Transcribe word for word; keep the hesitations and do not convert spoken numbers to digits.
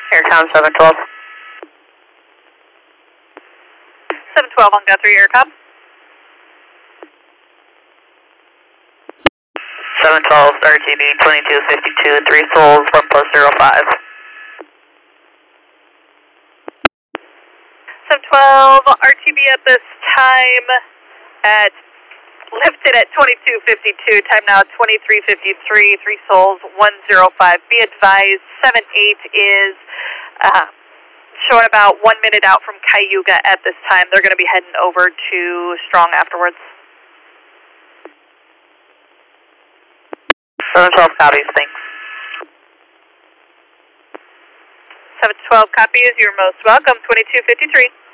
Aircom seven twelve. seven twelve on Guthrie, Aircom. seven twelve, R T B twenty-two fifty-two, three souls, one plus zero five. seven twelve, R T B at this time at, lifted at twenty-two fifty-two, time now twenty-three fifty-three, three souls, one zero five. Be advised, seven eight is uh, showing about one minute out from Cayuga at this time. They're going to be heading over to Strong afterwards. seven twelve copies, thanks. seven twelve copies, you're most welcome, twenty-two fifty-three.